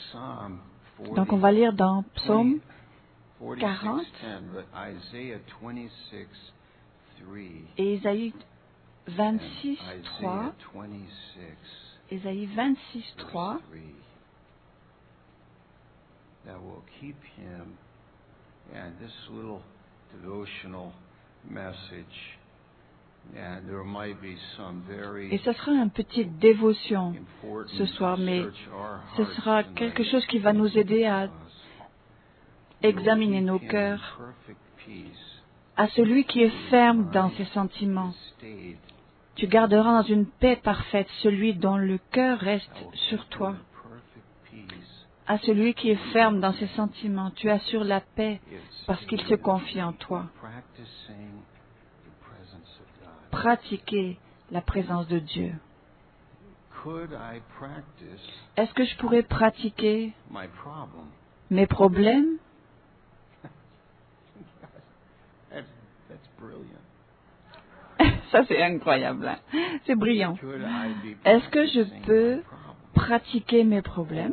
Donc on va lire dans Psaume 40 et Ésaïe 26, 3. Ésaïe 26, 3. That will keep him, and this little devotional message, and there might be some very Et ce sera une petite dévotion ce soir, mais ce sera quelque chose qui va nous aider à examiner nos cœurs à celui qui est ferme dans ses sentiments. Tu garderas dans une paix parfaite celui dont le cœur reste sur toi. À celui qui est ferme dans ses sentiments, tu assures la paix parce qu'il se confie en toi. Pratiquer la présence de Dieu. Est-ce que je pourrais pratiquer mes problèmes? Ça, c'est incroyable. Hein? C'est brillant. Est-ce que je peux pratiquer mes problèmes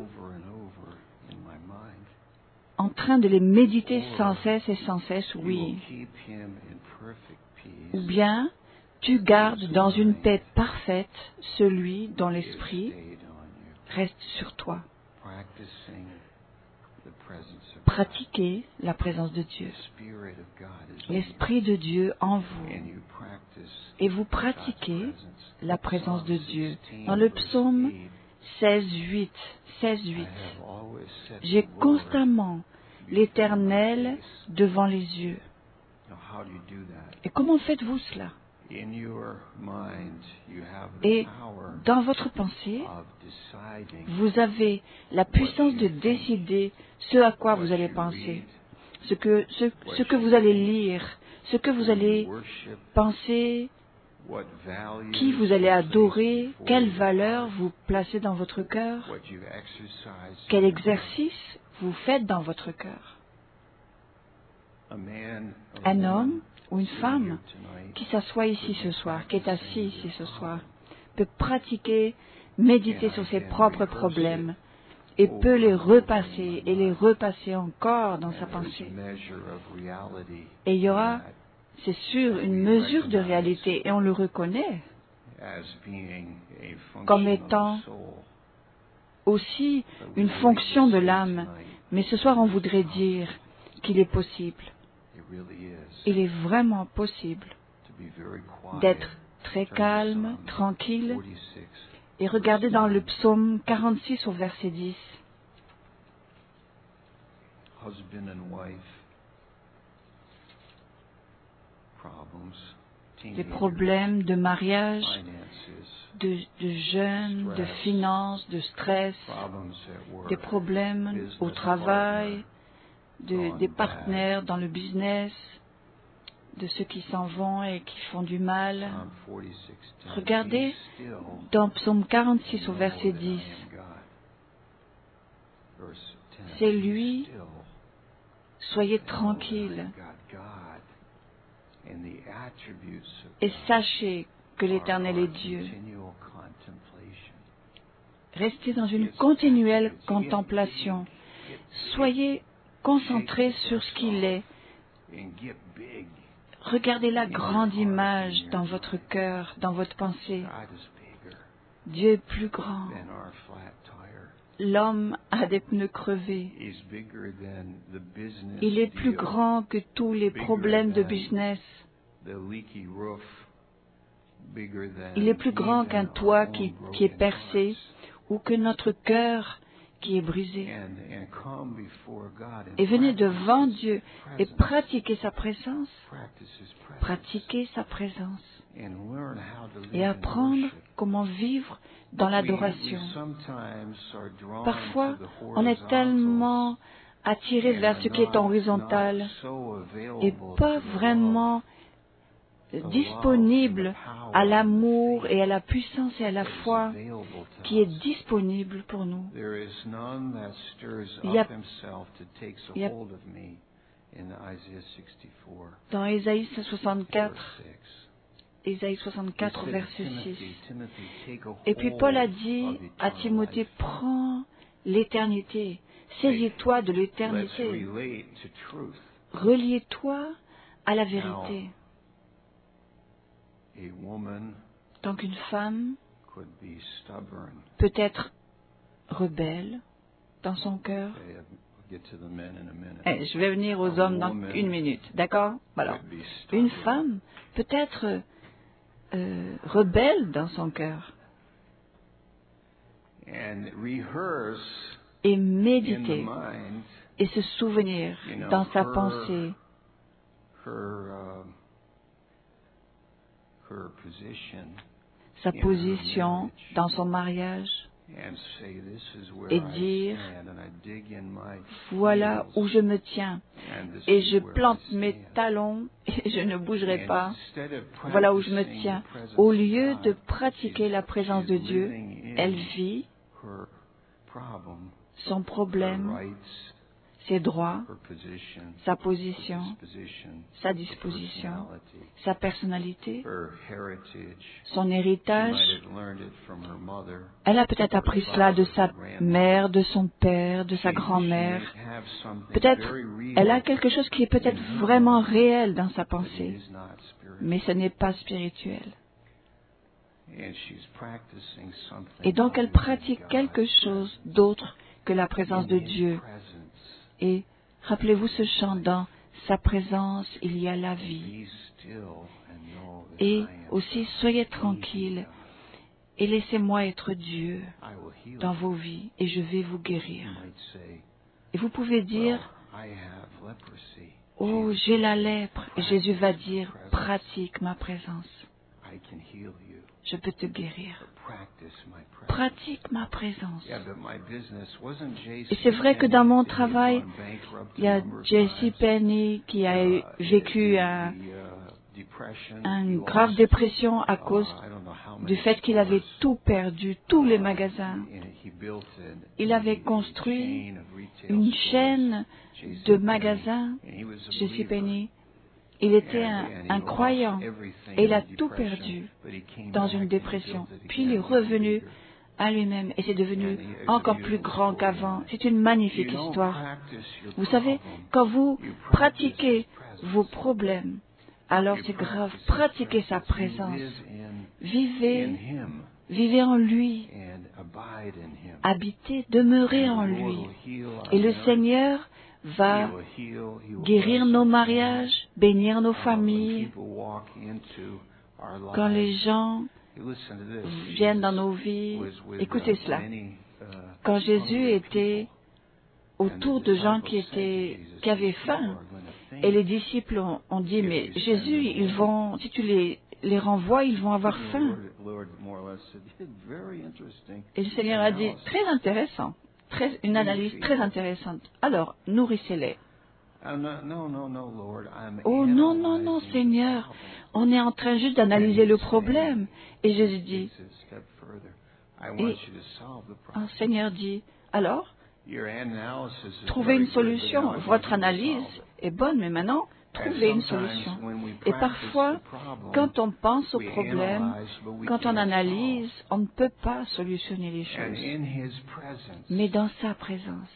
en train de les méditer sans cesse et sans cesse? Oui. Ou bien, tu gardes dans une paix parfaite celui dont l'esprit reste sur toi. Pratiquez la présence de Dieu. L'Esprit de Dieu en vous. Et vous pratiquez la présence de Dieu. Dans le psaume 16:8, j'ai constamment l'Éternel devant les yeux. Et comment faites-vous cela? Et dans votre pensée, vous avez la puissance de décider ce à quoi vous allez penser, ce que vous allez lire, ce que vous allez penser, qui vous allez adorer, quelle valeur vous placez dans votre cœur, quel exercice vous faites dans votre cœur. Un homme ou une femme qui s'assoit ici ce soir, qui est assis ici ce soir, peut pratiquer, méditer sur ses propres problèmes et peut les repasser et les repasser encore dans sa pensée. Et il y aura, c'est sûr, une mesure de réalité et on le reconnaît comme étant aussi une fonction de l'âme. Mais ce soir, on voudrait dire qu'il est possible. Il est vraiment possible d'être très calme, tranquille, et regardez dans le psaume 46 au verset 10. Des problèmes de mariage, de jeûne, de finances, de stress, des problèmes au travail, des partenaires dans le business, de ceux qui s'en vont et qui font du mal. Regardez dans Psaume 46 au verset 10. C'est lui, soyez tranquille et sachez que l'Éternel est Dieu. Restez dans une continuelle contemplation. Soyez concentrés sur ce qu'il est. Regardez la grande image dans votre cœur, dans votre pensée. Dieu est plus grand. L'homme a des pneus crevés. Il est plus grand que tous les problèmes de business. Il est plus grand qu'un toit qui est percé ou que notre cœur qui est brisé. Et venez devant Dieu et pratiquez sa présence. Pratiquez sa présence. Et apprendre comment vivre dans l'adoration. Parfois, on est tellement attiré vers ce qui est horizontal et pas vraiment disponible à l'amour et à la puissance et à la foi qui est disponible pour nous. Il y a dans Ésaïe 64, verset 6. Et puis Paul a dit à Timothée, prends l'éternité. Saisis-toi de Let's l'éternité. relate to truth. Reliez-toi à la vérité. A woman Tant qu'une femme could be stubborn. peut être rebelle dans son cœur. Okay, I'll get to the men in a minute. Je vais venir aux hommes dans une minute, d'accord? Voilà. Une femme peut être rebelle dans son cœur And rehearse et in the méditer mind et se souvenir dans sa pensée her position sa position dans son mariage and say, this is where et I dire, stand, and I dig in my voilà heels, où je me tiens and this et is je where plante I mes stand. talons et je ne bougerai And pas. instead of Voilà où je me practicing tiens. the presence Au of lieu de God, pratiquer la présence de she's Dieu, living in elle vit her problem, son her problème, rights, ses droits, her position, sa her position, disposition, sa her disposition, personality, sa personnalité, her heritage. son She héritage. might have learned it from her mother. Elle a peut-être appris cela de sa mère, de son père, de sa She grand-mère. may have something Peut-être very real, elle a quelque chose qui est peut-être vraiment réel dans sa but it pensée, is not spiritual. mais ce n'est pas spirituel. And she's practicing something Et donc elle other than pratique God's quelque chose d'autre que la présence de In His Dieu. presence, Et rappelez-vous ce chant dans sa présence, il y a la vie. be still and know that Et I am aussi God. soyez Be tranquilles God. et laissez-moi être Dieu I will heal dans you. vos vies et je vais vous You guérir. might say, Et vous pouvez well, dire, I have leprosy. oh, Jesus j'ai la said, lèpre. Et Jésus va dire, practice pratique ma présence. I can heal you. Je peux te guérir. Practice my presence. Pratique ma présence. Yeah, but my business wasn't J.C. Et c'est vrai que dans mon Penney. He had travail, gone bankrupt il y a a number of J.C. times. Penney qui a vécu une grave dépression à cause du fait qu'il avait tout perdu, tous les magasins. Il avait construit une chaîne de magasins, J.C. Penney. Il était un croyant et il a tout perdu dans une dépression. Puis il est revenu à lui-même et c'est devenu encore plus grand qu'avant. C'est une magnifique histoire. Vous savez, quand vous pratiquez vos problèmes, alors c'est grave. Pratiquez sa présence. Vivez en lui. Habitez, demeurez en lui. Et le Seigneur va guérir nos mariages, bénir nos familles. Quand les gens viennent dans nos vies, écoutez cela. Quand Jésus était autour de gens qui avaient faim, et les disciples ont dit, mais Jésus, si tu les renvoies, ils vont avoir faim. Et le Seigneur a dit, très intéressant. Une analyse très intéressante. Alors, nourrissez-les. Oh non, non, non, Seigneur, on est en train juste d'analyser le problème. Et Jésus dit, et un Seigneur dit, alors, trouvez une solution. Votre analyse est bonne, mais maintenant, trouvez une solution. Et parfois, quand on pense au problème, quand on analyse, on ne peut pas solutionner les choses. Mais dans sa présence,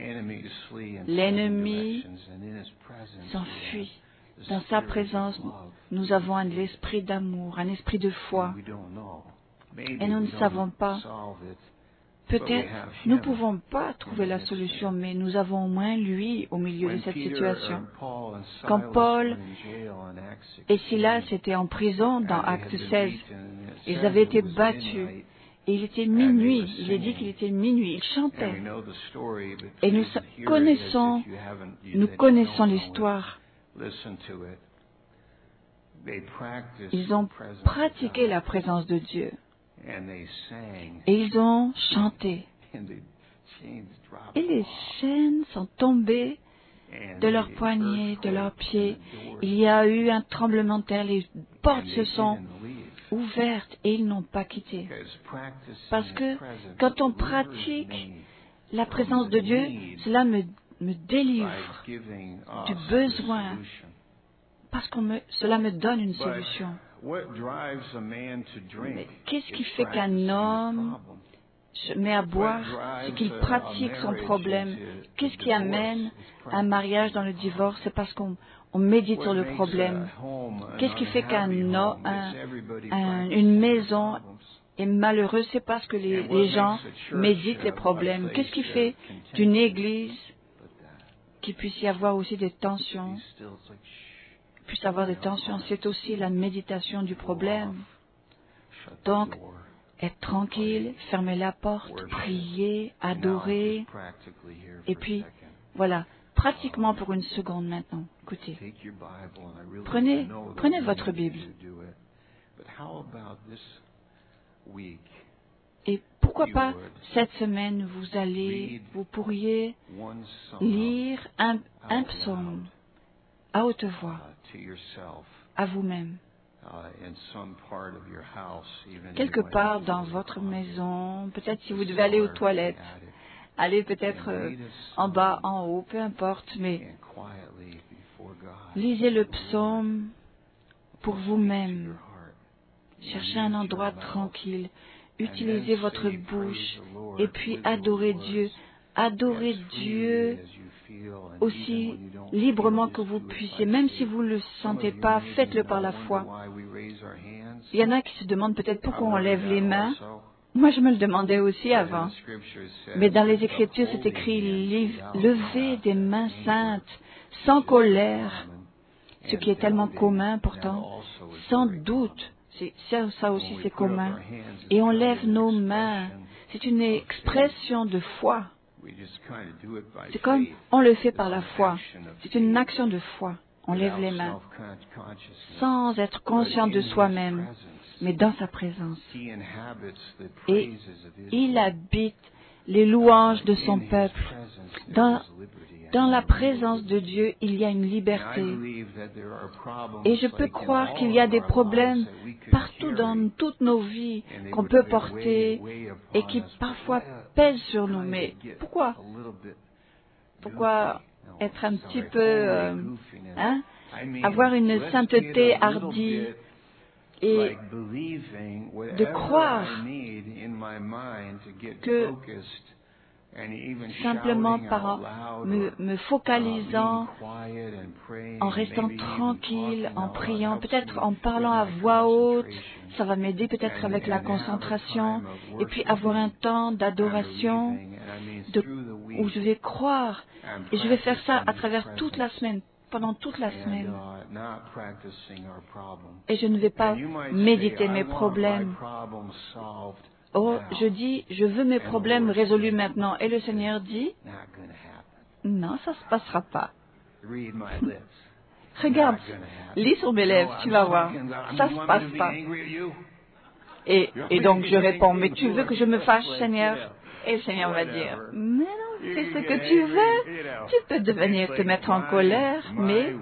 l'ennemi s'enfuit. Dans sa présence, nous avons l'esprit d'amour, un esprit de foi. Et nous ne savons pas. Peut-être nous ne pouvons pas trouver la solution, mais nous avons au moins lui au milieu de cette situation. Quand Paul et Silas étaient en prison dans Acte 16, ils avaient été battus. Et il était minuit. Il est dit qu'il était minuit. Ils chantaient. Et nous connaissons l'histoire. Ils ont pratiqué la présence de Dieu. Et ils ont chanté. Et les chaînes sont tombées de leurs poignets, de leurs pieds. Il y a eu un tremblement de terre. Les portes se sont ouvertes et ils n'ont pas quitté. Parce que quand on pratique la présence de Dieu, cela me délivre du besoin. Parce que cela me donne une solution. Mais qu'est-ce qui fait qu'un homme se met à boire, c'est qu'il pratique son problème. Qu'est-ce qui amène un mariage dans le divorce? C'est parce qu'on médite sur le problème. Qu'est-ce qui fait qu'une maison est malheureuse? C'est parce que les gens méditent les problèmes. Qu'est-ce qui fait d'une église qu'il puisse y avoir aussi des tensions? Puisse avoir des tensions, c'est aussi la méditation du problème. Donc, être tranquille, fermer la porte, prier, adorer, et puis, voilà, pratiquement pour une seconde maintenant. Écoutez, prenez votre Bible. Et pourquoi pas, cette semaine, vous pourriez lire un psaume à haute voix, à vous-même. Quelque part dans votre maison, peut-être si vous devez aller aux toilettes, allez peut-être en bas, en haut, peu importe, mais lisez le psaume pour vous-même. Cherchez un endroit tranquille, utilisez votre bouche et puis adorez Dieu. Adorez Dieu aussi librement que vous puissiez, même si vous ne le sentez pas, faites-le par la foi. Il y en a qui se demandent peut-être pourquoi on lève les mains. Moi, je me le demandais aussi avant. Mais dans les Écritures, c'est écrit « Levez des mains saintes, sans colère », ce qui est tellement commun pourtant, sans doute. Ça aussi, c'est commun. Et on lève nos mains. C'est une expression de foi. C'est comme on le fait par la foi. C'est une action de foi. On lève les mains sans être conscient de soi-même, mais dans sa présence. Et il habite les louanges de son peuple. Dans la présence de Dieu, il y a une liberté. Et je peux croire qu'il y a des problèmes partout dans toutes nos vies qu'on peut porter et qui parfois pèsent sur nous. Mais pourquoi être un petit peu... avoir une sainteté hardie et de croire que simplement par me focalisant, en restant tranquille, en priant, peut-être en parlant à voix haute, ça va m'aider peut-être avec la concentration, et puis avoir un temps d'adoration où je vais croire, et je vais faire ça à travers toute la semaine, pendant toute la semaine. Et je ne vais pas méditer mes problèmes. Oh, je veux mes problèmes résolus maintenant. Et le Seigneur dit, non, ça ne se passera pas. Regarde, lis sur mes lèvres, tu vas voir. Ça ne se passe pas. Et donc je réponds, mais tu veux que je me fâche, Seigneur? Et le Seigneur va dire, mais non, c'est ce que tu veux. Tu peux venir te mettre en colère, mais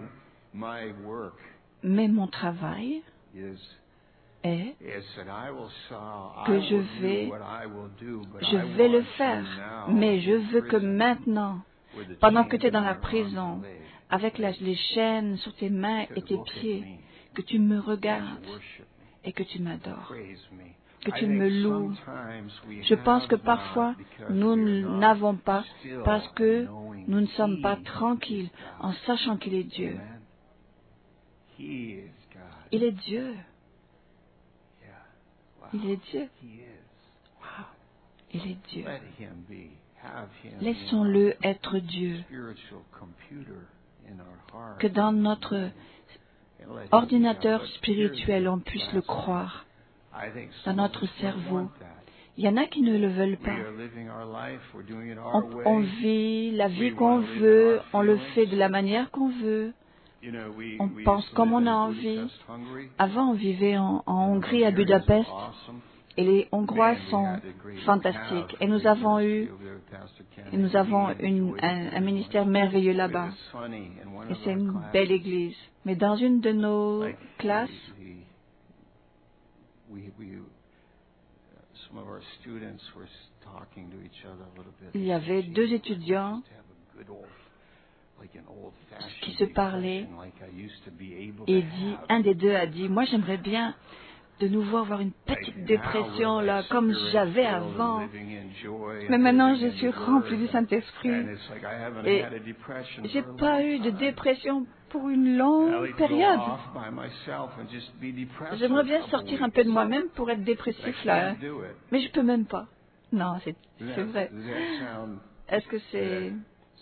mon travail est que je vais le faire. Mais je veux que maintenant, pendant que tu es dans la prison, avec les chaînes sur tes mains et tes pieds, que tu me regardes et que tu m'adores, que tu me loues. Je pense que parfois, nous n'avons pas parce que nous ne sommes pas tranquilles en sachant qu'il est Dieu. Il est Dieu. Il est Dieu. Wow. Il est Dieu. Laissons-le être Dieu. Que dans notre ordinateur spirituel, on puisse le croire. Dans notre cerveau. Il y en a qui ne le veulent pas. On vit la vie qu'on veut, on le fait de la manière qu'on veut. On pense comme on a envie. Avant, on vivait en Hongrie, à Budapest, et les Hongrois sont fantastiques. Et nous avons un ministère merveilleux là-bas. Et c'est une belle église. Mais dans une de nos classes, il y avait deux étudiants qui se parlaient et un des deux a dit, moi j'aimerais bien de nouveau avoir une petite dépression là, comme j'avais avant. Mais maintenant, je suis rempli du Saint-Esprit et j'ai pas eu de dépression pour une longue période. J'aimerais bien sortir un peu de moi-même pour être dépressif là, mais je peux même pas. Non, c'est vrai. Est-ce que c'est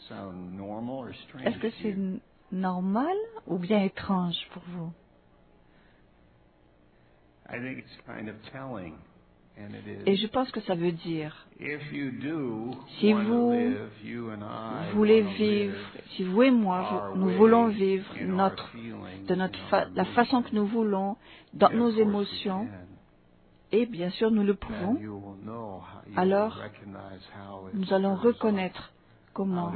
normal ou bien étrange pour vous? Et je pense que ça veut dire, si vous voulez vivre, si vous et moi, nous voulons vivre la façon que nous voulons, dans nos émotions, et bien sûr nous le pouvons, alors nous allons reconnaître comment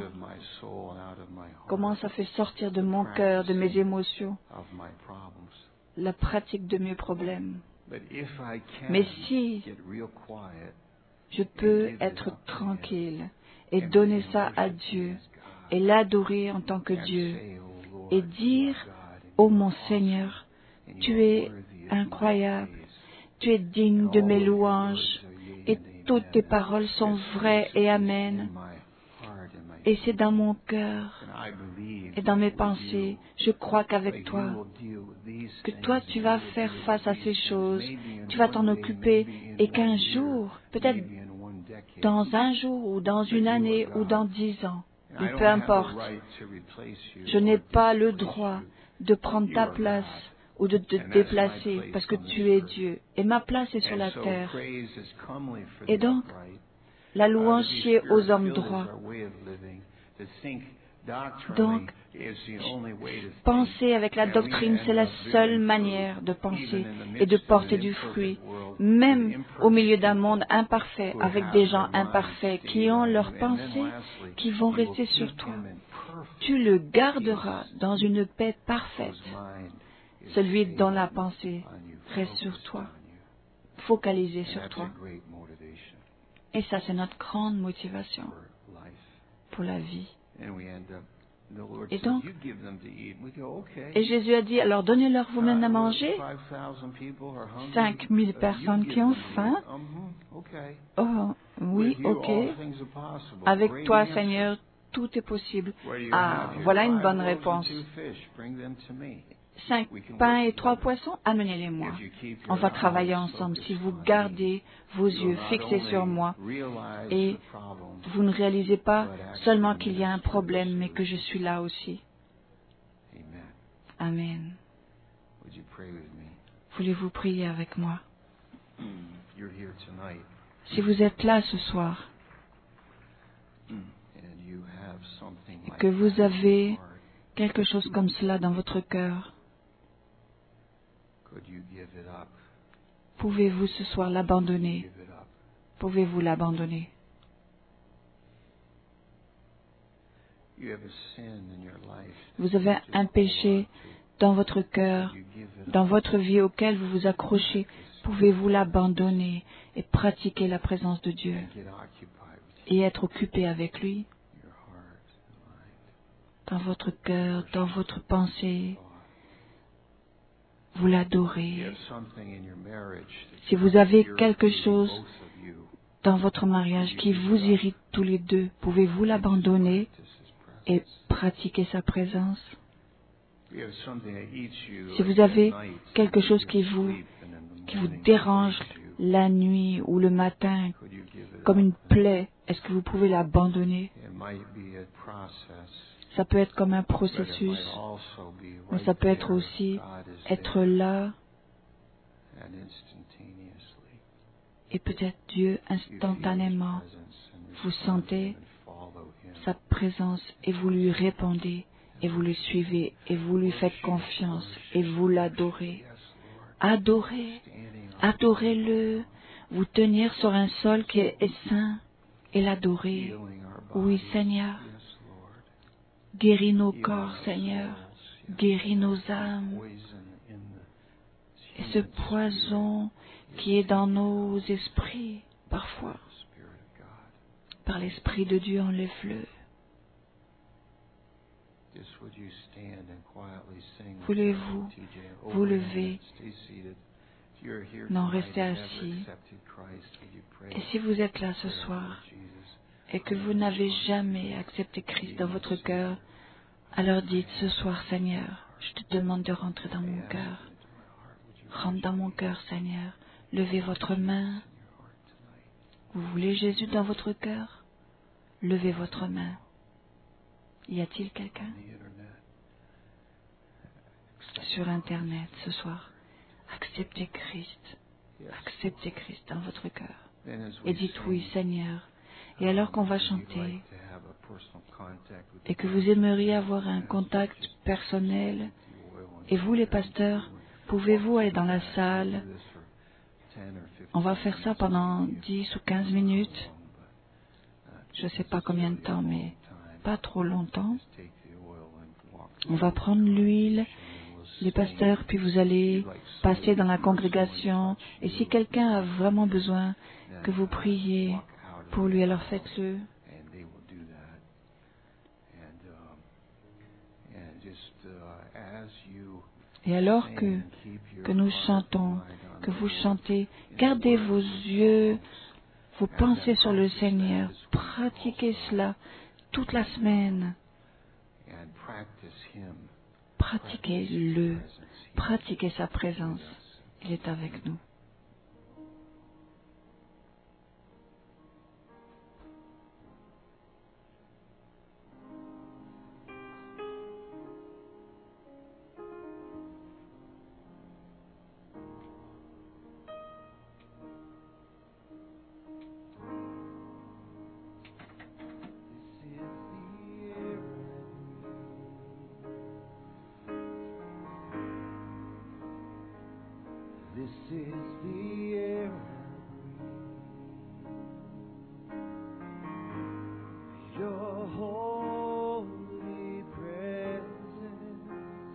ça fait sortir de mon cœur, de mes émotions, la pratique de mes problèmes. Mais si je peux être tranquille et donner ça à Dieu et l'adorer en tant que Dieu et dire, ô mon Seigneur, tu es incroyable, tu es digne de mes louanges et toutes tes paroles sont vraies et amen. Et c'est dans mon cœur et dans mes pensées, je crois qu'avec toi, que toi tu vas faire face à ces choses, tu vas t'en occuper et qu'un jour, peut-être dans un jour ou dans une année ou dans 10 ans, mais peu importe, je n'ai pas le droit de prendre ta place ou de te déplacer parce que tu es Dieu et ma place est sur la terre. Et donc, la louange est aux hommes droits. Donc, penser avec la doctrine, c'est la seule manière de penser et de porter du fruit, même au milieu d'un monde imparfait, avec des gens imparfaits qui ont leurs pensées, qui vont rester sur toi. Tu le garderas dans une paix parfaite, celui dont la pensée reste sur toi, focalisée sur toi. Et ça, c'est notre grande motivation pour la vie. Et donc, et Jésus a dit, alors donnez-leur vous-même à manger. 5000 personnes qui ont faim. Oh, oui, ok. Avec toi, Seigneur, tout est possible. Ah, voilà une bonne réponse. 5 pains et 3 poissons, amenez-les-moi. On va travailler ensemble. Si vous gardez vos yeux fixés sur moi et vous ne réalisez pas seulement qu'il y a un problème, mais que je suis là aussi. Amen. Voulez-vous prier avec moi? Si vous êtes là ce soir et que vous avez quelque chose comme cela dans votre cœur, pouvez-vous ce soir l'abandonner? Pouvez-vous l'abandonner? Vous avez un péché dans votre cœur, dans votre vie auquel vous vous accrochez. Pouvez-vous l'abandonner et pratiquer la présence de Dieu et être occupé avec lui dans votre cœur, dans votre pensée? Vous l'adorez. Si vous avez quelque chose dans votre mariage qui vous irrite tous les deux, pouvez-vous l'abandonner et pratiquer sa présence? Si vous avez quelque chose qui vous dérange la nuit ou le matin, comme une plaie, est-ce que vous pouvez l'abandonner? Ça peut être comme un processus, mais ça peut être aussi être là et peut-être Dieu instantanément. Vous sentez sa présence et vous lui répondez et vous le suivez et vous lui faites confiance et vous l'adorez. Adorez-le, vous tenir sur un sol qui est saint et l'adorer. Oui, Seigneur. Guéris nos corps, Seigneur. Guéris nos âmes. Et ce poison qui est dans nos esprits, parfois, par l'Esprit de Dieu, enlève-le. Voulez-vous vous lever Non, restez assis. Et si vous êtes là ce soir et que vous n'avez jamais accepté Christ dans votre cœur, alors dites ce soir, Seigneur, je te demande de rentrer dans mon cœur. Rentre dans mon cœur, Seigneur. Levez votre main. Vous voulez Jésus dans votre cœur? Levez votre main. Y a-t-il quelqu'un? Sur Internet ce soir, acceptez Christ. Acceptez Christ dans votre cœur. Et dites oui, Seigneur. Et alors qu'on va chanter, et que vous aimeriez avoir un contact personnel, et vous les pasteurs, pouvez-vous aller dans la salle? On va faire ça pendant 10 ou 15 minutes. Je ne sais pas combien de temps, mais pas trop longtemps. On va prendre l'huile, les pasteurs, puis vous allez passer dans la congrégation. Et si quelqu'un a vraiment besoin que vous priez pour lui, alors faites-le. Et alors que nous chantons, que vous chantez, gardez vos yeux, vos pensées sur le Seigneur. Pratiquez cela toute la semaine. Pratiquez-le. Pratiquez sa présence. Il est avec nous. This is the air I breathe. Your holy presence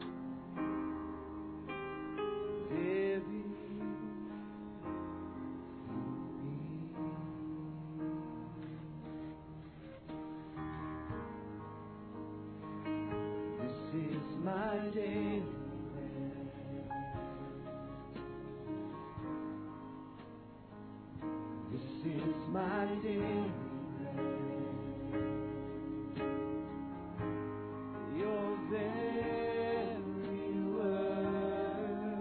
living in me. This is my daily my daily bread. Your very word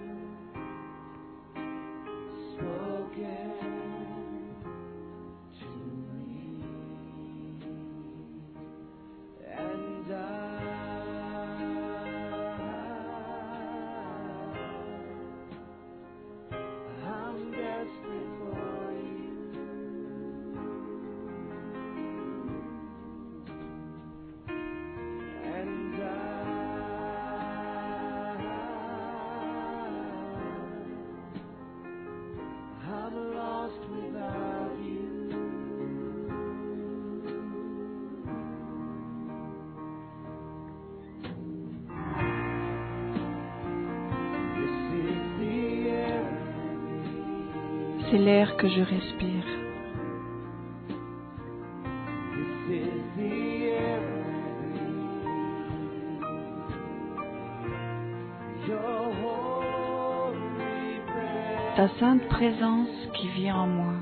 spoken to me, and I'm desperate for you. C'est l'air que je respire. Ta sainte présence qui vient en moi.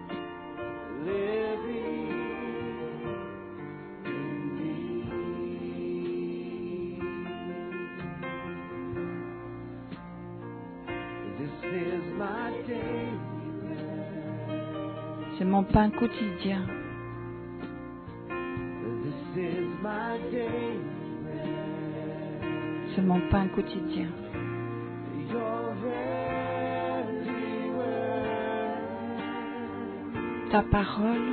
C'est mon pain quotidien. C'est mon pain quotidien. Ta parole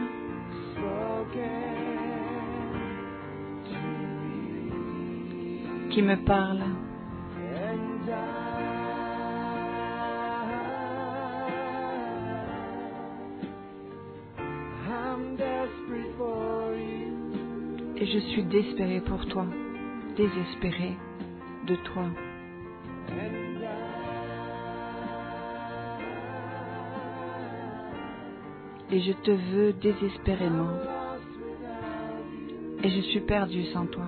qui me parle. Et je suis désespéré pour toi, désespéré de toi. Et je te veux désespérément. Et je suis perdu sans toi.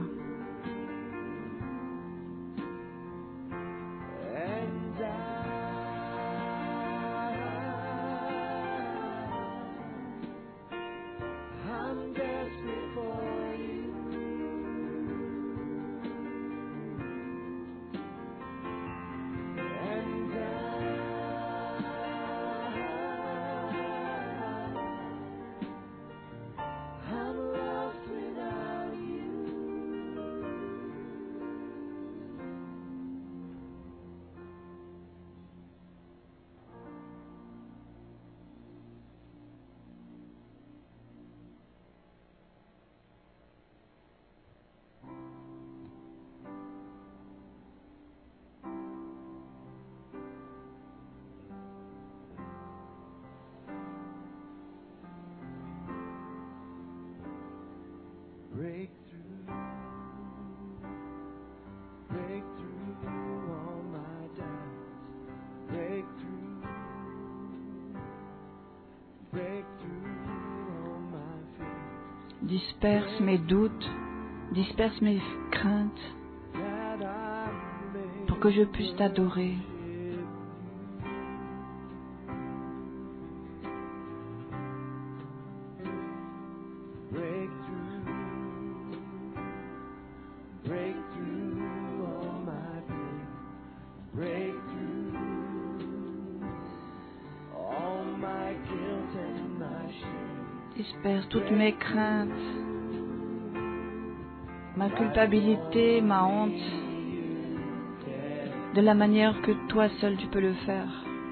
breakthrough, breakthrough all my doubts, breakthrough, breakthrough all my fears. Disperse mes doutes, disperse mes craintes That I may pour que je puisse t'adorer. breakthrough, breakthrough all my pain, breakthrough all my guilt and my shame. Disperse toutes mes craintes, ma culpabilité, ma honte, de la manière que toi seul tu peux le faire.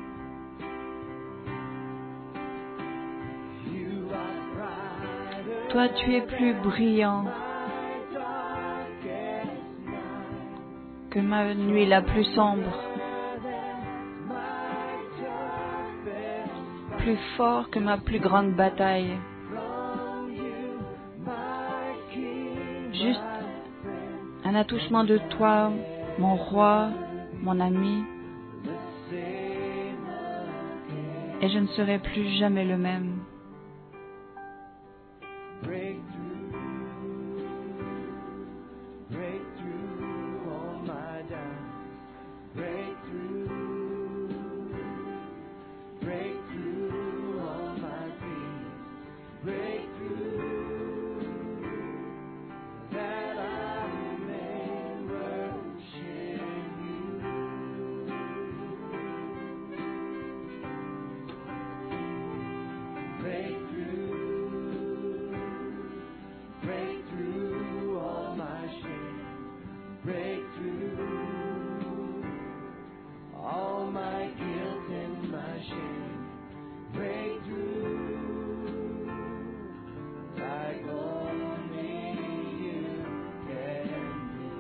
You are brighter Toi tu es plus brillant my darkest night, que ma nuit la plus sombre, my toughest plus fort que ma plus grande bataille. from you, my king, Juste un attouchement de toi, mon roi, mon ami, et je ne serai plus jamais le même. breakthrough, breakthrough all my doubts, breakthrough, breakthrough all my fears, breakthrough, that I may worship you, breakthrough, breakthrough all my shame, breakthrough all my guilt and my shame, breakthrough like only you can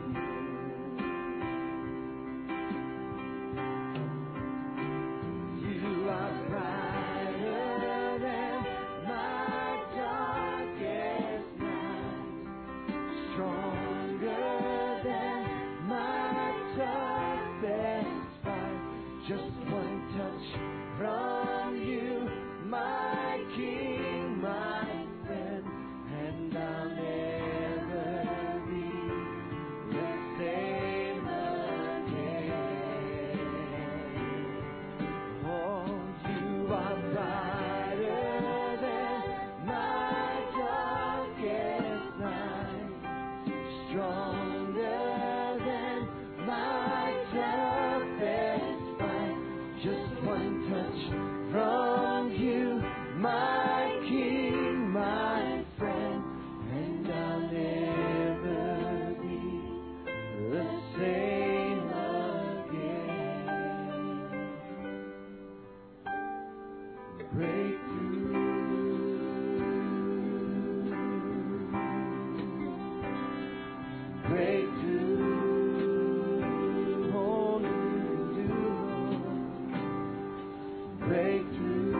do. You are brighter than my darkest night, stronger than my toughest fight. Just one touch from you, my King, my friend, and I'll never be the same again. Oh, you are brighter than my darkest night, stronger than my toughest fight. Just one touch from you, my King, my friend, and I'll never be the same again. Breakthrough, only you do, breakthrough,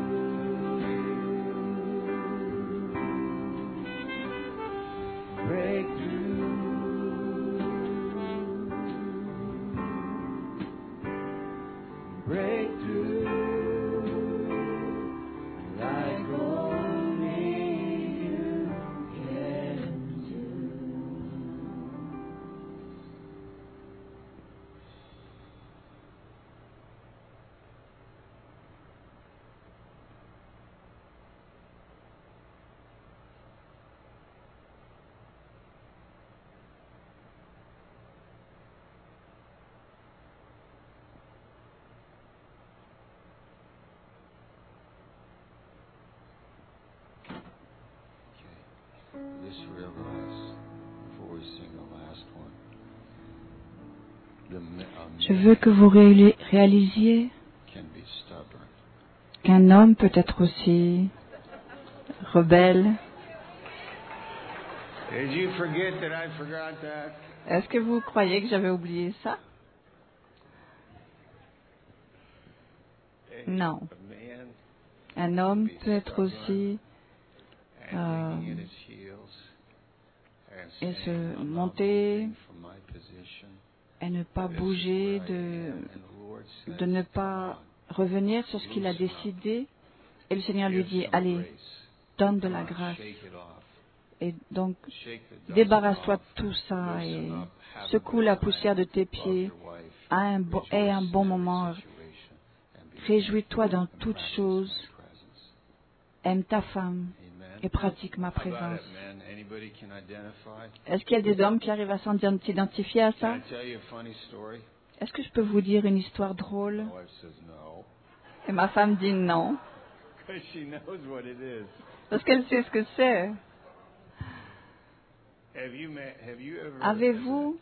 breakthrough, breakthrough, like only you can do. Just realize before we sing the last one, Je veux que vous réalisiez can be stubborn. qu'un homme peut être aussi rebelle. Did you forget that I forgot that? Est-ce que vous croyez que j'avais oublié ça? Non. A man Un homme peut être aussi digging in his heels, et se monter et ne pas bouger, de ne pas revenir sur ce qu'il a décidé. Et le Seigneur lui dit, allez, donne de la grâce. Et donc, débarrasse-toi de tout ça et secoue la poussière de tes pieds. Aie un bon moment. Réjouis-toi dans toutes choses. Aime ta femme et pratique ma présence. Est-ce qu'il y a des hommes qui arrivent à s'identifier à ça? Est-ce que je peux vous dire une histoire drôle? Et ma femme dit non. Parce qu'elle sait ce que c'est. Avez-vous...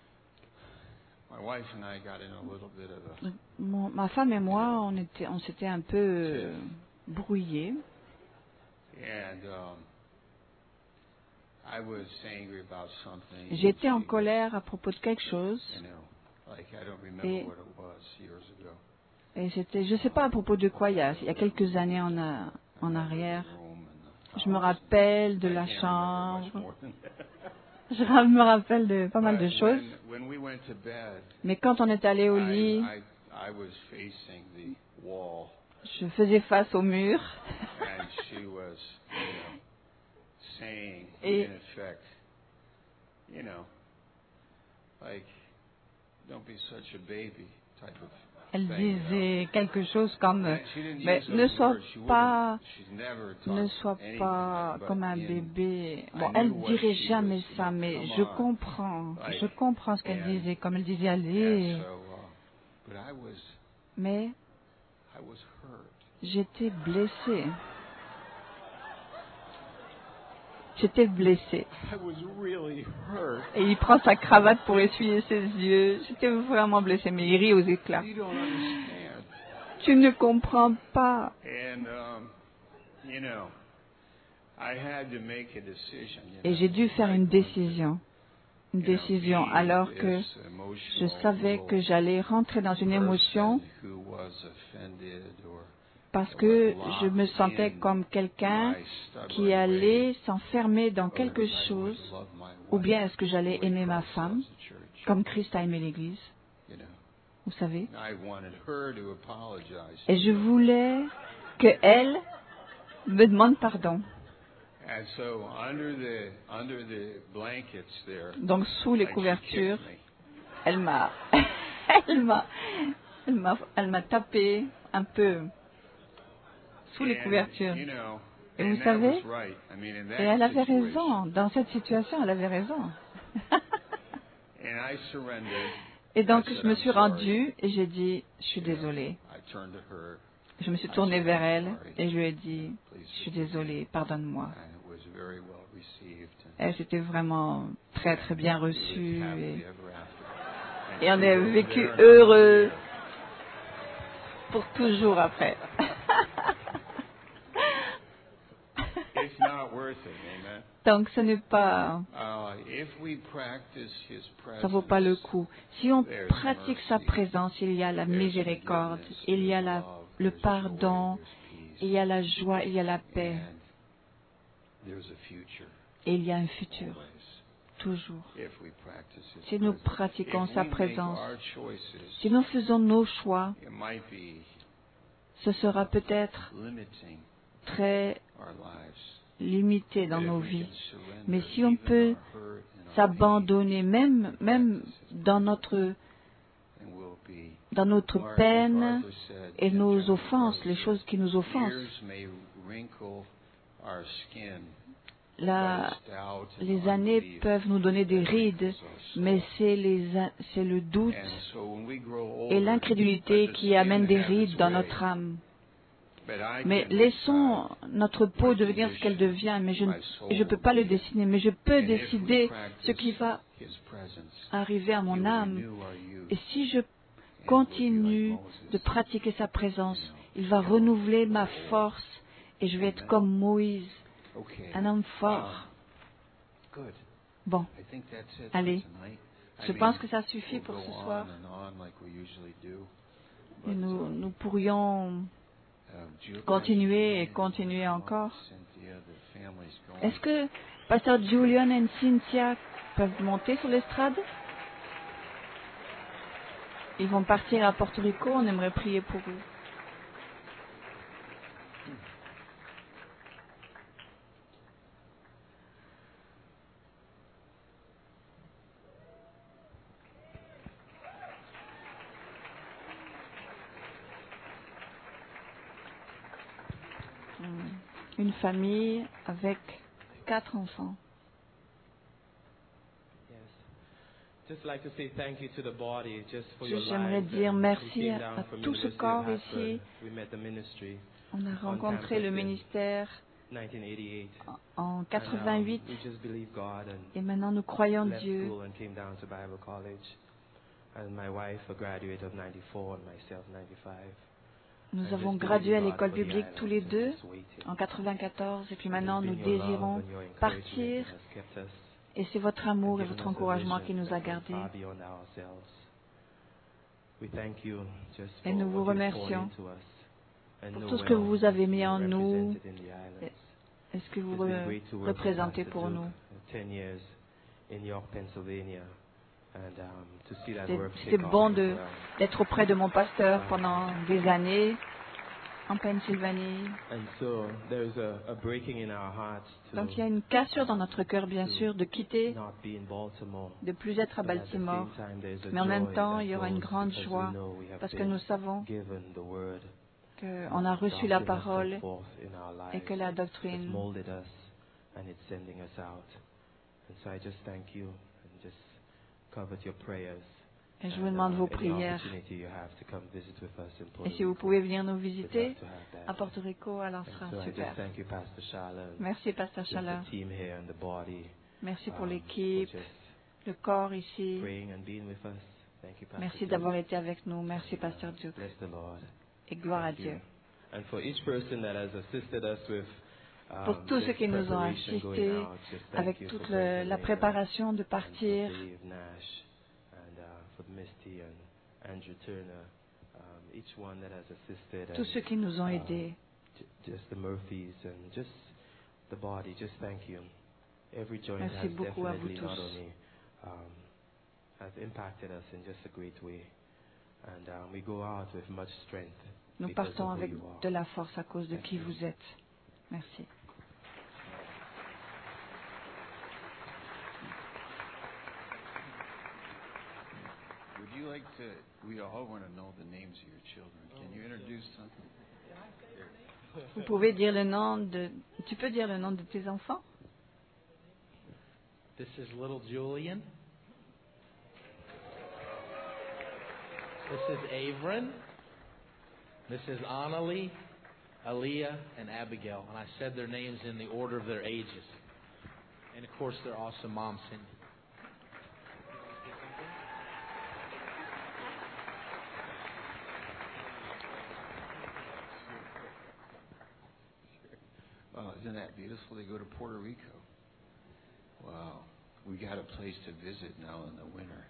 Ma femme et moi, on s'était un peu brouillés. J'étais en colère à propos de quelque chose. Et c'était, je ne sais pas à propos de quoi, il y a quelques années en arrière. Je me rappelle de la chambre. Je me rappelle de pas mal de choses. Mais quand on est allé au lit, je faisais face au mur. Et elle disait quelque chose comme mais ne sois pas comme un bébé. Bon, elle dirait jamais ça, mais je comprends ce qu'elle disait, comme elle disait allez. Mais j'étais blessée. J'étais blessée. Et il prend sa cravate pour essuyer ses yeux. J'étais vraiment blessée, mais il rit aux éclats. Tu ne comprends pas. Et j'ai dû faire une décision. Alors que je savais que j'allais rentrer dans une émotion parce que je me sentais comme quelqu'un qui allait s'enfermer dans quelque chose, ou bien est-ce que j'allais aimer ma femme comme Christ a aimé l'Église, vous savez. Et je voulais qu'elle me demande pardon. Donc sous les couvertures, elle m'a tapé un peu sous les couvertures. Et vous savez, et elle avait raison. Dans cette situation, elle avait raison. Et donc, je me suis rendue et j'ai dit, je suis désolée. Je me suis tournée vers elle et je lui ai dit, je suis désolée, pardonne-moi. Elle s'était vraiment très très bien reçue et on a vécu heureux pour toujours après. Donc ce n'est pas, ça vaut pas le coup. Si on pratique sa présence, il y a la miséricorde, il y a le pardon, il y a la joie, il y a la paix. Et il y a un futur, toujours. Si nous pratiquons sa présence, si nous faisons nos choix, ce sera peut-être très limité dans nos vies. Mais si on peut s'abandonner, même dans notre peine et nos offenses, les choses qui nous offensent, les années peuvent nous donner des rides, mais c'est le doute et l'incrédulité qui amènent des rides dans notre âme. Mais laissons notre peau devenir ce qu'elle devient, mais je ne peux pas le dessiner, mais je peux décider ce qui va arriver à mon âme. Et si je continue de pratiquer sa présence, il va renouveler ma force et je vais être comme Moïse, un homme fort. Bon, allez, je pense que ça suffit pour ce soir. Et nous pourrions continuer et continuer encore. Est-ce que Pasteur Julian et Cynthia peuvent monter sur l'estrade. Ils vont partir à Porto Rico. On aimerait prier pour eux. Une famille avec 4 enfants. J'aimerais dire merci à tout ce corps ici. On a rencontré le ministère en 88 et maintenant nous croyons Dieu. Nous avons gradué à l'école biblique tous les deux en 94 et puis maintenant nous désirons partir et c'est votre amour et votre encouragement qui nous a gardés. Et nous vous remercions pour tout ce que vous avez mis en nous et ce que vous représentez pour nous. C'était bon d'être auprès de mon pasteur pendant des années en Pennsylvanie. Donc il y a une cassure dans notre cœur, bien sûr, de quitter, de plus être à Baltimore. Mais en même temps, il y aura une grande joie parce que nous savons qu'on a reçu la parole et que la doctrine. Et je vous demande vos prières. Et si vous pouvez venir nous visiter à Porto Rico, alors ce sera super. Merci, Pasteur Chaleur. Merci pour l'équipe, le corps ici. Merci d'avoir été avec nous. Merci, Pasteur Duke. Et gloire à Dieu. Pour tous ceux qui nous ont assistés avec toute la préparation de partir, tous ceux qui nous ont aidés, merci beaucoup à vous tous. Nous partons avec de la force à cause de qui vous êtes. Merci. Would you like to, we all want to know the names of your children. Can you introduce them? Vous pouvez dire le nom de, tu peux dire le nom de tes enfants? This is little Julian. This is Avron. This is Annalie, Aaliyah, and Abigail. And I said their names in the order of their ages. And of course, their awesome mom, Cindy. Oh, isn't that beautiful? They go to Puerto Rico. Wow. We got a place to visit now in the winter.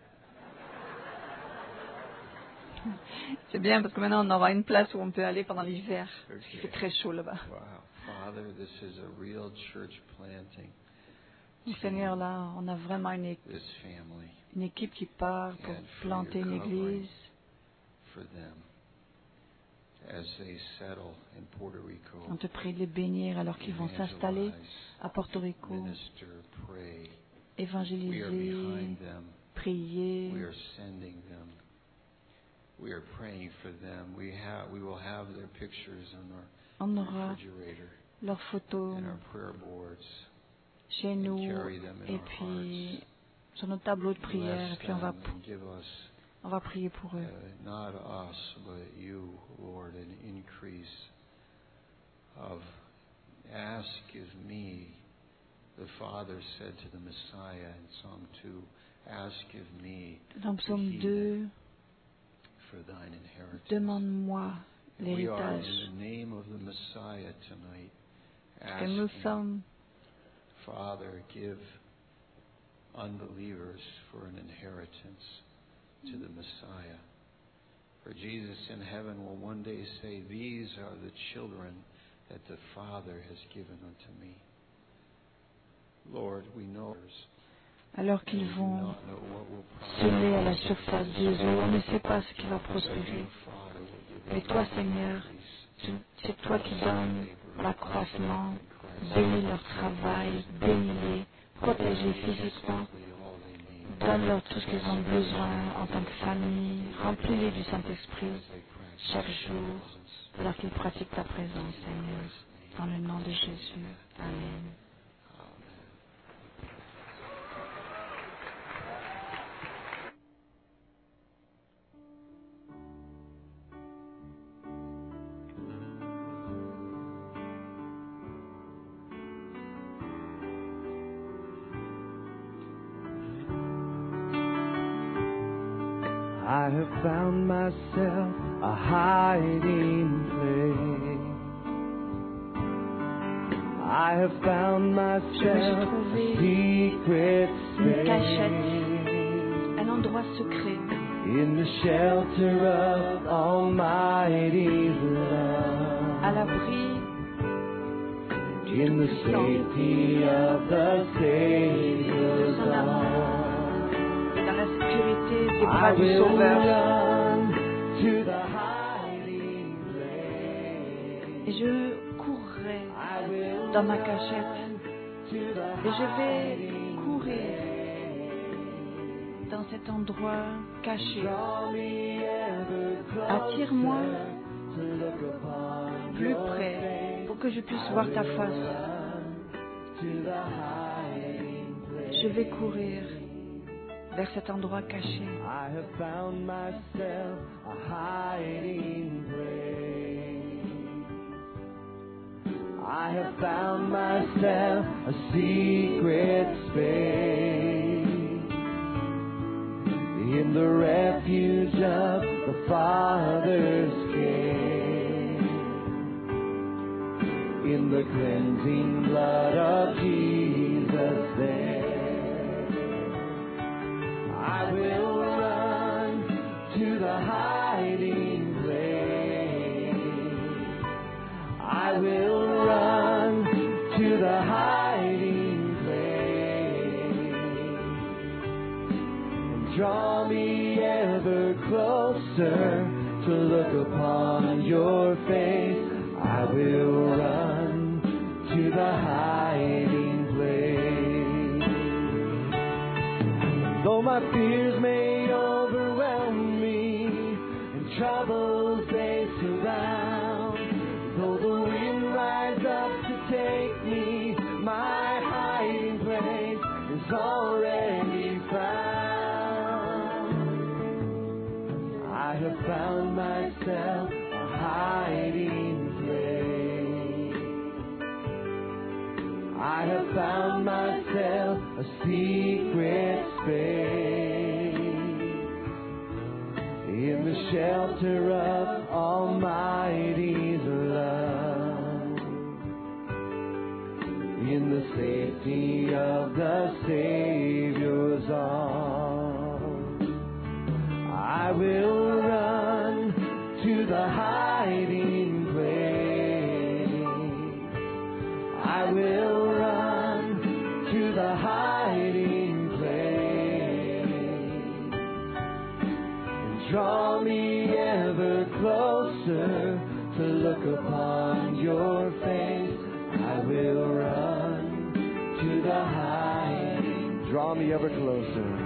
C'est bien parce que maintenant on aura une place où on peut aller pendant l'hiver. Il fait très chaud là-bas. Wow. Father, this is a real church planting. Seigneur, là, on a vraiment une équipe qui part pour planter une église. For them. As they settle in Puerto Rico, on te prie de les bénir alors qu'ils vont s'installer à Porto Rico, minister, pray. évangéliser, prier. We are sending them. We are praying for them. We will have their pictures on our refrigerator, leurs photos and our prayer boards, chez nous et puis sur nos tableaux de prière et puis on va prier pour eux. Not us, but you, Lord, an increase of ask of me. The Father said to the Messiah in Psalm 2, ask of me dans Psaume 2, for thine inheritance. Demande-moi l'héritage. We are in the name of the Messiah tonight. Que nous sommes. Father, give unbelievers for an inheritance to the Messiah. For Jesus in heaven will one day say, these are the children that the Father has given unto me. Alors qu'ils vont semer à la surface des eaux, on ne sait pas ce qui va prospérer. Mais toi, Seigneur, c'est toi qui donnes l'accroissement, bénis leur travail, bénis-les, protège-les physiquement, donne-leur tout ce qu'ils ont besoin en tant que famille, remplis-les du Saint-Esprit chaque jour, alors qu'ils pratiquent ta présence, Seigneur, dans le nom de Jésus. Amen. I have found myself a hiding place. I have found myself a secret Une cachette, space. un endroit secret, In the shelter of Almighty's love. à l'abri In the safety of the Savior's de son amour, arms. et dans la sécurité des I bras du will Sauveur. run to the hiding place. Et je courrai I will dans ma cachette, to the et je vais hiding courir dans cet endroit caché. Draw me ever Attire-moi closer to look upon plus your près face. pour que je puisse voir ta face. To the hiding place. Je vais courir vers cet endroit caché. I have found myself a hiding place. I have found myself a secret space. In the refuge of the Father's care. In the cleansing blood of Jesus there. I will run to the hiding place. I will run to the hiding place. And draw me ever closer to look upon your face. I will run to the hiding place. Though my fears may overwhelm me and troubles they surround, though the wind rise up to take me, my hiding place is already found. I have found myself a hiding place. I have found myself a secret space. In the shelter of Almighty's love. In the safety of the Savior's arms. I will run to the hiding place. I will run to the hiding place. And draw me ever closer to look upon your face. I will run to the hiding. Draw me ever closer.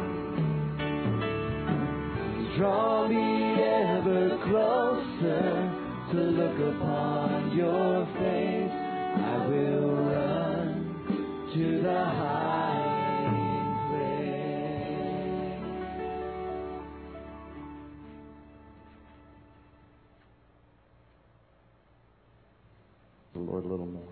Draw me ever closer to look upon your face. I will run to the hiding place. The Lord, a little more.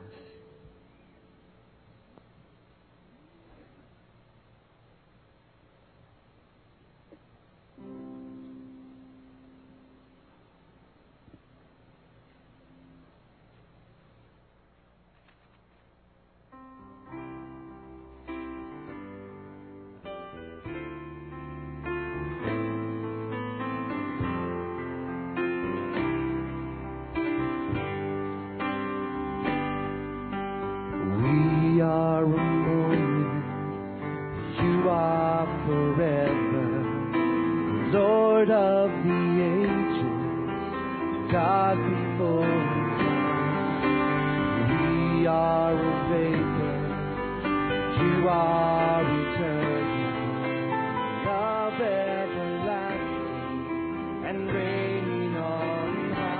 You are forever, Lord of the ages, God before time. We are a vapor, you are eternal, love everlasting, and reigning on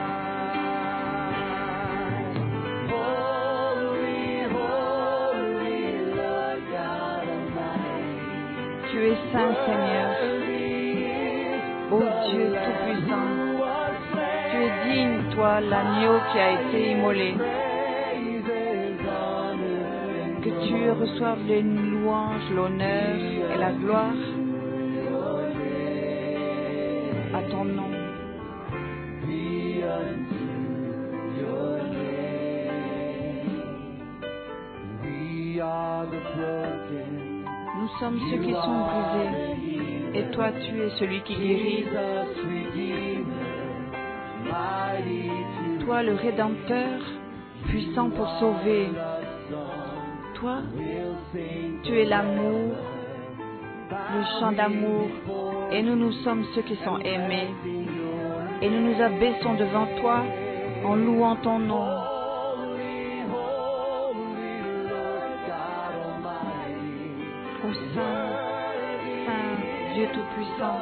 high. Holy, holy, Lord God Almighty. Tu es saint, Seigneur. Ô Dieu Tout-Puissant, tu es digne, toi, l'agneau qui a été immolé. Que tu reçoives les louanges, l'honneur et la gloire à ton nom. Nous sommes ceux qui sont brisés, et toi tu es celui qui guérit. Toi le Rédempteur, puissant pour sauver. Toi, tu es l'amour, le chant d'amour, et nous sommes ceux qui sont aimés. Et nous nous abaissons devant toi en louant ton nom. Ô Saint, Saint, Dieu Tout-Puissant.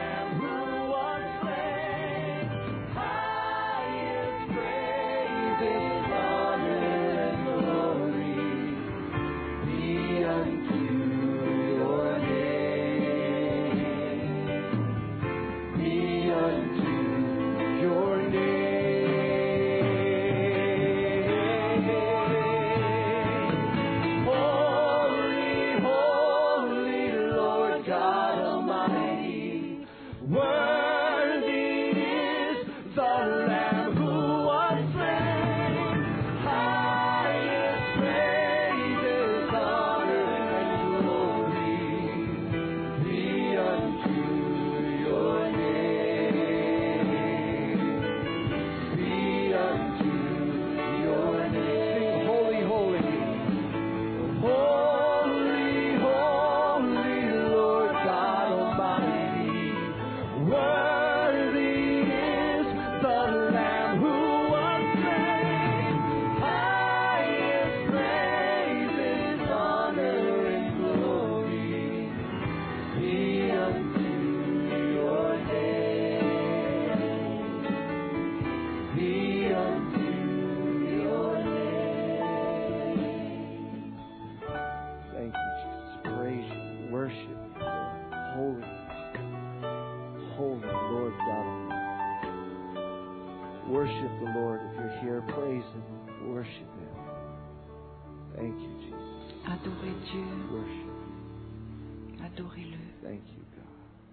Worship the Lord. If you're here, praise Him. Worship Him. Thank you, Jesus. Adorez Dieu. Worship Him. Adorez-le. Thank you, God.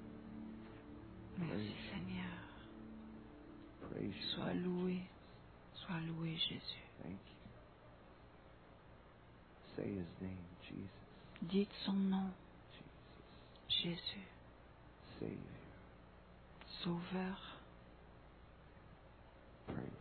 Merci Seigneur. Praise you. Sois loué. Sois loué Jésus. Thank you. Say His name, Jesus. Dites son nom. Jesus. Jésus. Savior. Sauveur. Praise you.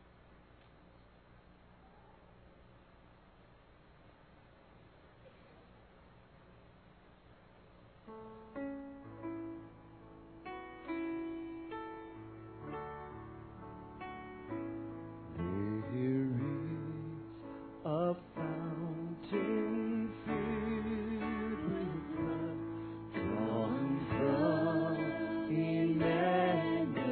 There is a fountain filled with blood drawn from Emmanuel.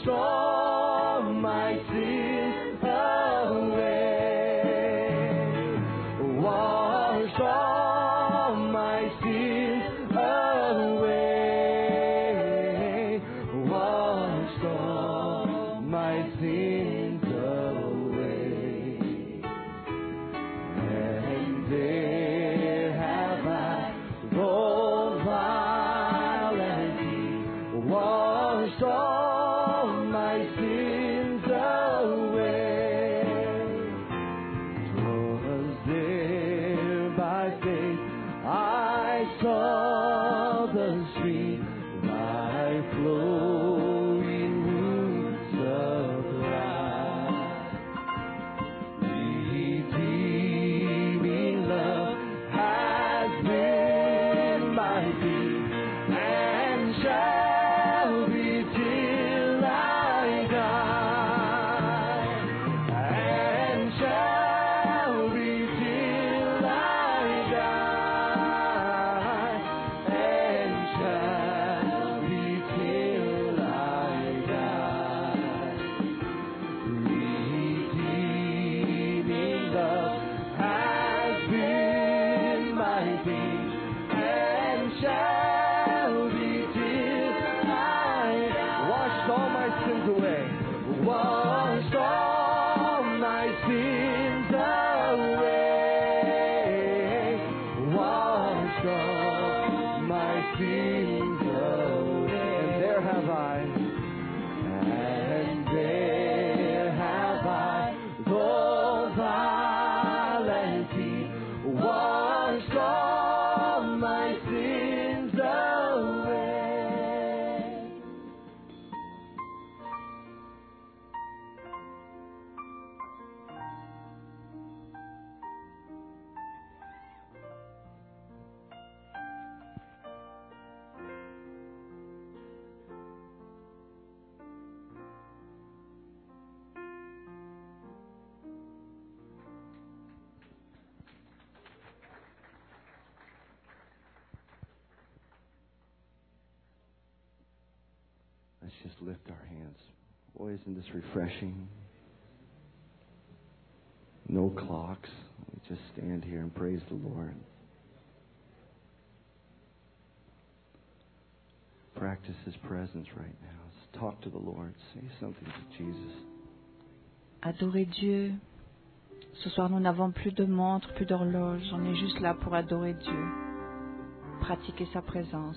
Let's just lift our hands. Boy, isn't this refreshing? No clocks. We just stand here and praise the Lord. Practice His presence right now. Let's talk to the Lord. Say something to Jesus. Adorer Dieu. Ce soir, nous n'avons plus de montre, plus d'horloge. On est juste là pour adorer Dieu. Pratiquer sa présence.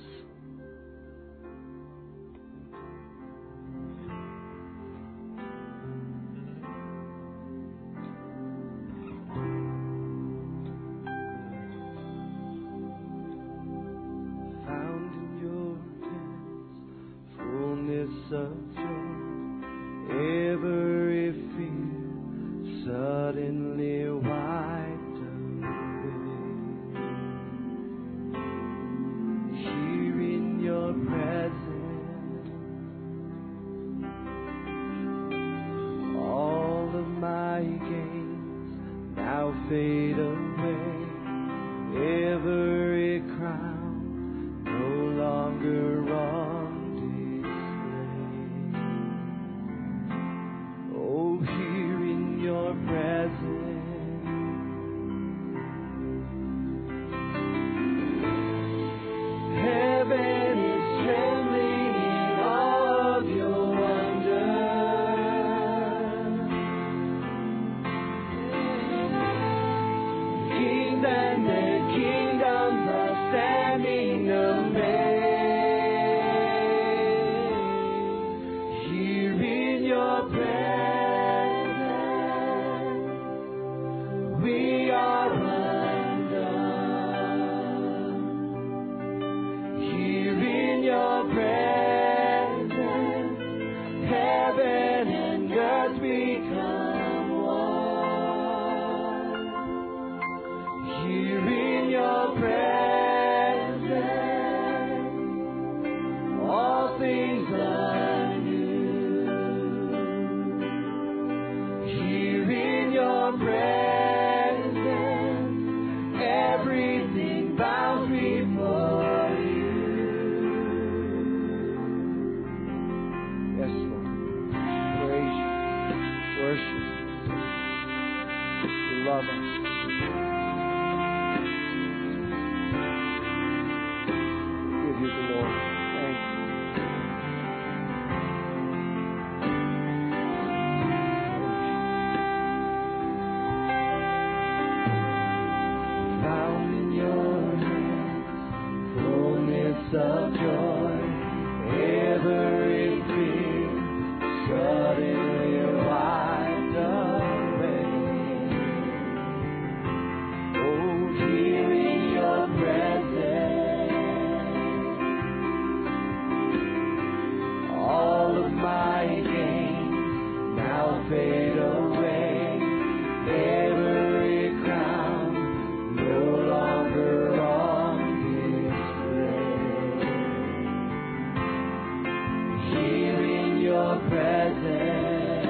worship. We love Him. Give you glory. Thank you. Found in your hands, fullness of joy, every fear suddenly wiped away. Oh, here in your presence, all of my gains now fade away. Every crown no longer on display. Here in your presence,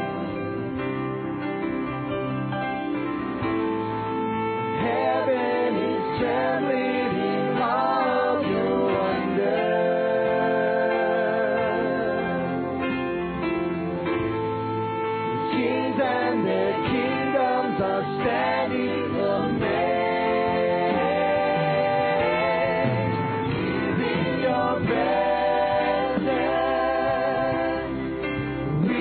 heaven is trembling in all of your wonder. The kings and their kingdoms are standing amazed. Here in your presence, we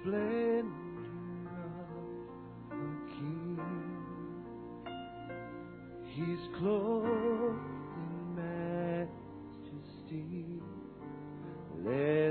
splendor of a king. He's clothed in majesty. Let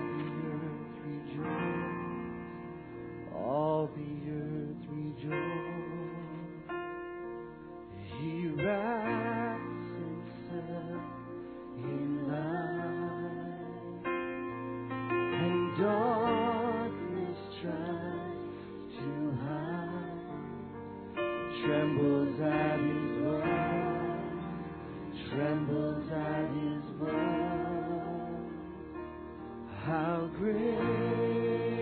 all the earth rejoice. He wraps himself in light, and darkness tries to hide. Trembles at his word, trembles at his word. How great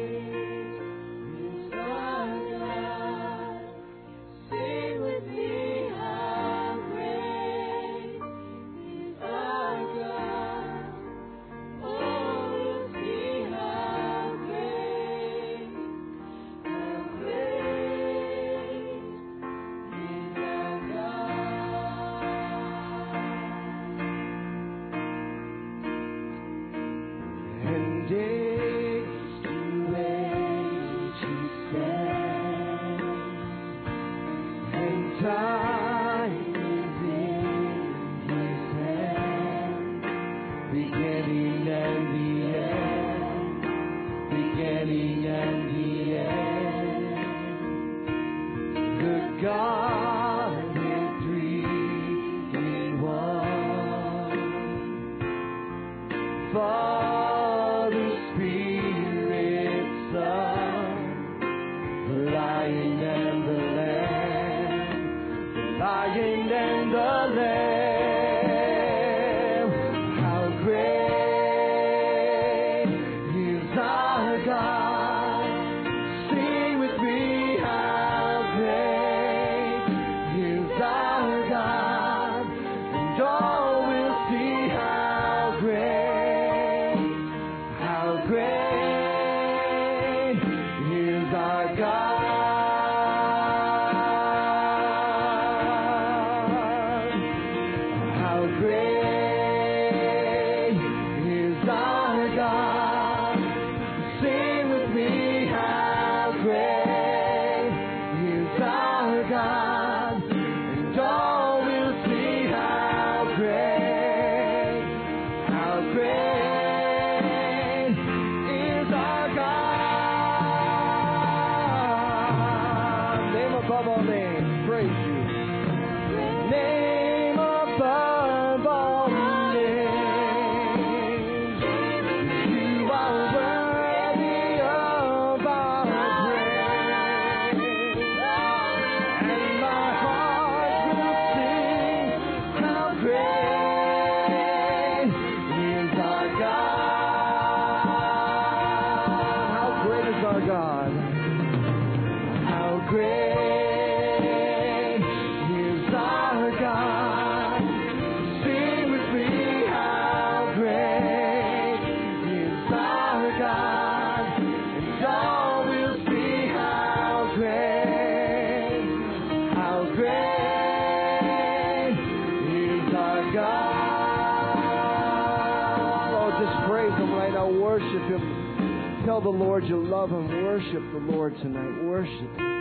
Tell the Lord you love Him. Worship the Lord tonight. Worship Him.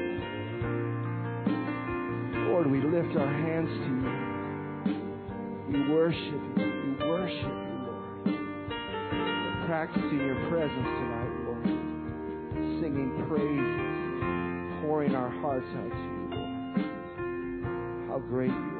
Lord, we lift our hands to You. We worship You. We worship You, Lord. We're practicing Your presence tonight, Lord. Singing praises. Pouring our hearts out to You, Lord. How great You are.